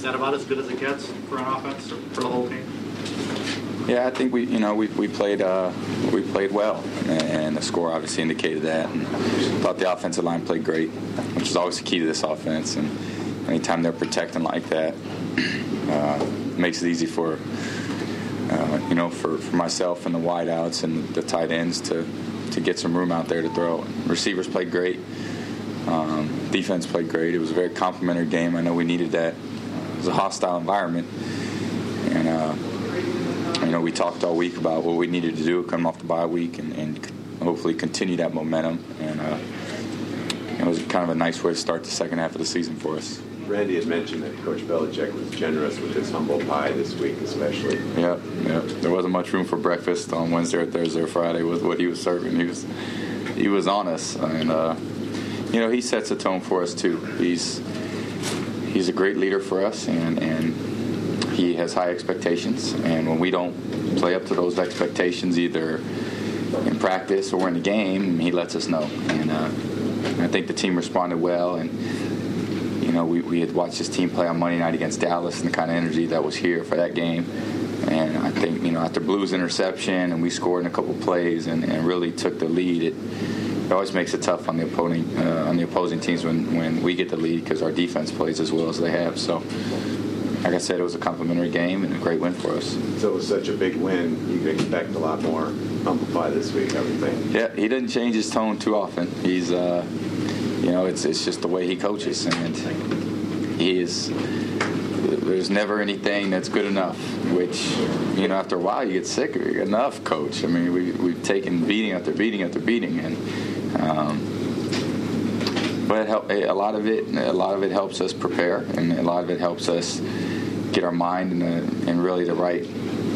that about as good as it gets for an offense for the whole team? Yeah, I think we played well, and the score obviously indicated that. And thought the offensive line played great, which is always the key to this offense. And anytime they're protecting like that, it makes it easy for myself and the wideouts and the tight ends to get some room out there to throw. Receivers played great. Defense played great. It was a very complimentary game. I know we needed that. It was a hostile environment, and we talked all week about what we needed to do coming off the bye week and hopefully continue that momentum. And it was kind of a nice way to start the second half of the season for us. Randy had mentioned that Coach Belichick was generous with his humble pie this week, especially. Yeah. There wasn't much room for breakfast on Wednesday or Thursday or Friday with what he was serving. He was on us, and he sets a tone for us too. He's a great leader for us, and he has high expectations. And when we don't play up to those expectations, either in practice or in the game, he lets us know. And I think the team responded well, and we had watched this team play on Monday night against Dallas and the kind of energy that was here for that game. And I think, after Blue's interception and we scored in a couple plays and really took the lead, it always makes it tough on the opposing teams when we get the lead because our defense plays as well as they have. So, like I said, it was a complimentary game and a great win for us. So it was such a big win, you can expect a lot more humble pie this week, I would think. Yeah, he doesn't change his tone too often. He's it's just the way he coaches, and there's never anything that's good enough, which, after a while you get sick of it. Enough, coach. I mean, we've taken beating after beating after beating, and but a lot of it helps us prepare, and a lot of it helps us get our mind in really the right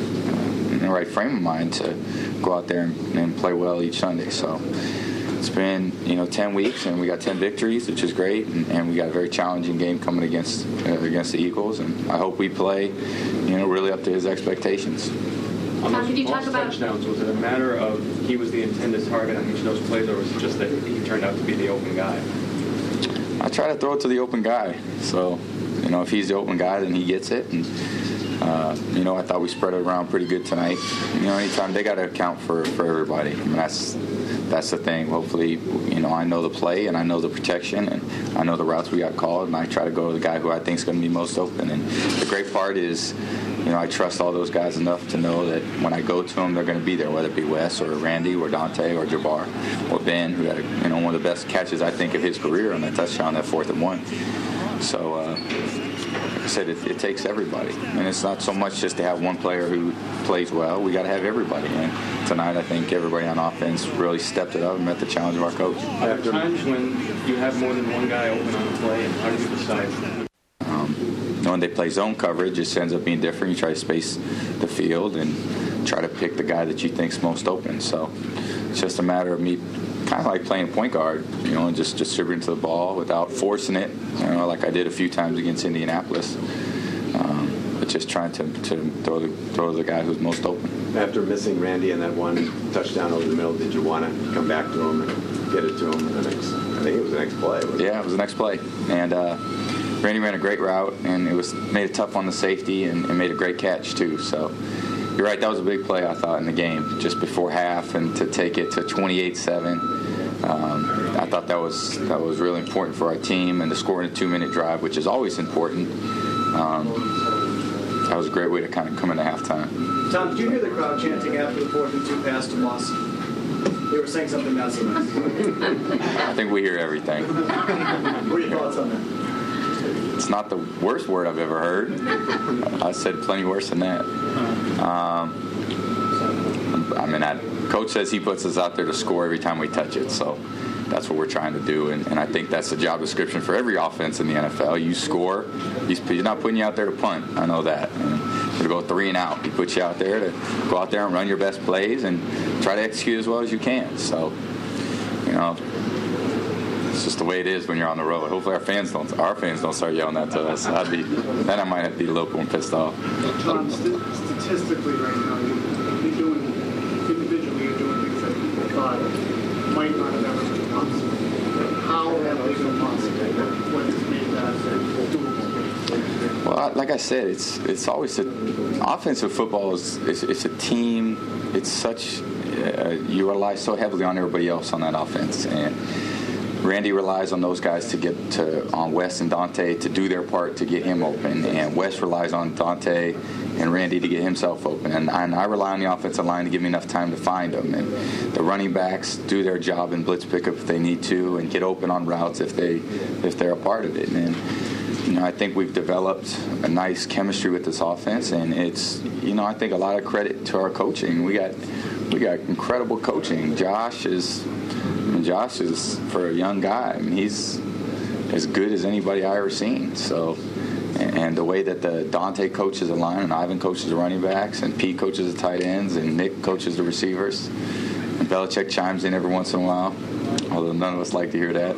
frame of mind to go out there and play well each Sunday. So it's been 10 weeks, and we got 10 victories, which is great, and we got a very challenging game coming against the Eagles, and I hope we play really up to his expectations. On those touchdowns, was it a matter of he was the intended target on each of those plays, or was it just that he turned out to be the open guy? I try to throw it to the open guy, so if he's the open guy, then he gets it. And I thought we spread it around pretty good tonight. Anytime they got to account for everybody. I mean, that's the thing. Hopefully, I know the play and I know the protection and I know the routes we got called, and I try to go to the guy who I think is going to be most open. And the great part is, I trust all those guys enough to know that when I go to them, they're going to be there, whether it be Wes or Randy or Dante or Jabbar or Ben, who had one of the best catches I think of his career on that touchdown, that 4th and 1. So, like I said, it takes everybody, and it's not so much just to have one player who plays well. We got to have everybody. And tonight, I think everybody on offense really stepped it up and met the challenge of our coach. Are there times when you have more than one guy open on a play, and how do you decide? When they play zone coverage, it ends up being different. You try to space the field and try to pick the guy that you think's most open. So it's just a matter of me kind of like playing point guard, and just distributing to the ball without forcing it, like I did a few times against Indianapolis. But just trying to throw the guy who's most open. After missing Randy and that one touchdown over the middle, did you want to come back to him and get it to him the next? I think it was the next play. Yeah, it was the next play, and Randy ran a great route, and made it tough on the safety, and made a great catch too. So you're right, that was a big play I thought in the game just before half, and to take it to 28-7. I thought that was really important for our team, and to score in a 2-minute drive, which is always important. That was a great way to kind of come into halftime. Tom, did you hear the crowd chanting after the 4th and 2 pass to Moss? They were saying something not so nice. I think we hear everything. What are your thoughts on that? It's not the worst word I've ever heard. I said plenty worse than that. Coach says he puts us out there to score every time we touch it, so that's what we're trying to do, and I think that's the job description for every offense in the NFL. You score. He's not putting you out there to punt. I know that. To go 3 and out. He puts you out there to go out there and run your best plays and try to execute as well as you can. So, it's just the way it is when you're on the road. Hopefully our fans don't start yelling that to us. Then I might have to be a little more pissed off. Tom, statistically right now, you're doing things that people thought might not have ever been possible. How have they been possible? What has made that doable? Well, Well, like I said, it's always offensive football it's a team. It's such you rely so heavily on everybody else on that offense, and Randy relies on those guys to get on Wes and Dante to do their part to get him open, and Wes relies on Dante and Randy to get himself open, and I rely on the offensive line to give me enough time to find them, and the running backs do their job in blitz pickup if they need to, and get open on routes if they're a part of it. And I think we've developed a nice chemistry with this offense, and it's I think a lot of credit to our coaching. We got incredible coaching. Josh is for a young guy. I mean, he's as good as anybody I ever seen. So, and the way that the Dante coaches the line, and Ivan coaches the running backs, and Pete coaches the tight ends, and Nick coaches the receivers, and Belichick chimes in every once in a while, although none of us like to hear that.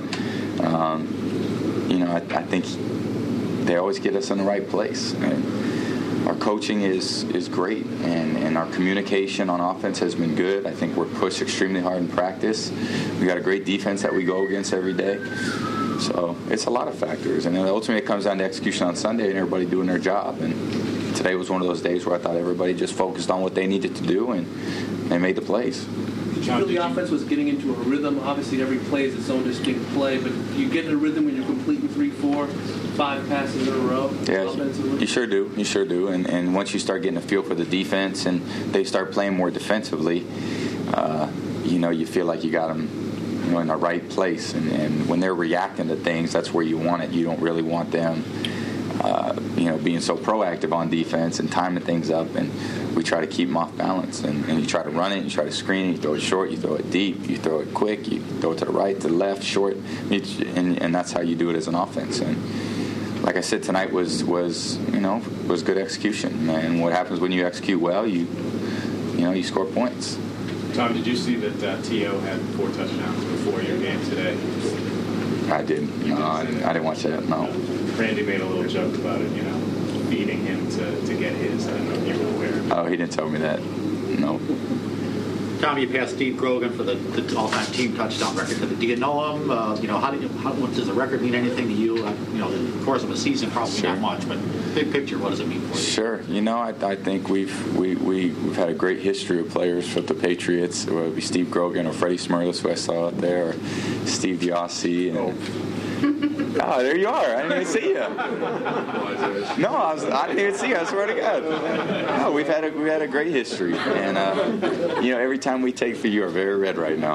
I think they always get us in the right place. And our coaching is great, and our communication on offense has been good. I think we're pushed extremely hard in practice. We got a great defense that we go against every day. So it's a lot of factors. And then ultimately it comes down to execution on Sunday and everybody doing their job. And today was one of those days where I thought everybody just focused on what they needed to do, and they made the plays. Did you feel the offense was getting into a rhythm? Obviously, every play is its own distinct play, but you get in a rhythm when you're completing 3, 4, 5 passes in a row? Yeah, you sure do. You sure do. And once you start getting a feel for the defense and they start playing more defensively, you feel like you got them in the right place. And when they're reacting to things, that's where you want it. You don't really want them being so proactive on defense and timing things up, and we try to keep them off balance. And you try to run it, you try to screen it, you throw it short, you throw it deep, you throw it quick, you throw it to the right, to the left, short, and that's how you do it as an offense. And like I said, tonight was good execution. And what happens when you execute well, you score points. Tom, did you see that T.O. had 4 touchdowns before your game today? I didn't. No, I didn't watch that. No. Randy made a little joke about it, feeding him to get his. I don't know if you were aware. Oh, he didn't tell me that. No. Tom, you passed Steve Grogan for the all-time team touchdown record. Do you know him? What does the record mean anything to you? The course of a season, probably Sure. not much, but big picture, what does it mean for you? Sure. I think we've had a great history of players with the Patriots. Whether it be Steve Grogan or Freddie Smirlis, who I saw out there, or Steve Diassi. Oh, there you are. I didn't even see you. No, I didn't even see you. I swear to God. No, we've had a great history, and every time we take you are very red right now.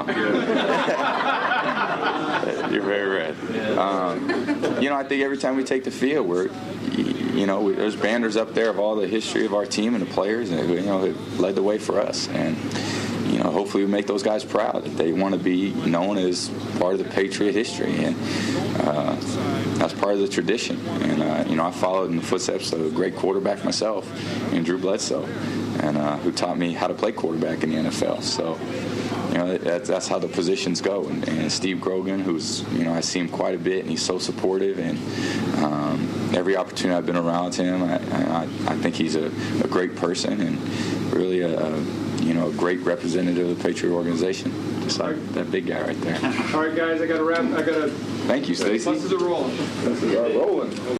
You're very red. I think every time we take the field, there's banners up there of all the history of our team and the players, and it led the way for us. And hopefully we make those guys proud that they want to be known as part of the Patriot history, and that's part of the tradition. And I followed in the footsteps of a great quarterback myself, Drew Bledsoe, and who taught me how to play quarterback in the NFL. So that's how the positions go. And Steve Grogan, who's I see him quite a bit, and he's so supportive, and every opportunity I've been around him, I think he's a great person, and really a great representative of the Patriot organization. Just like that big guy right there. All right, guys, I got to wrap. Thank you, Stacey. Buses are rolling. Buses are rolling.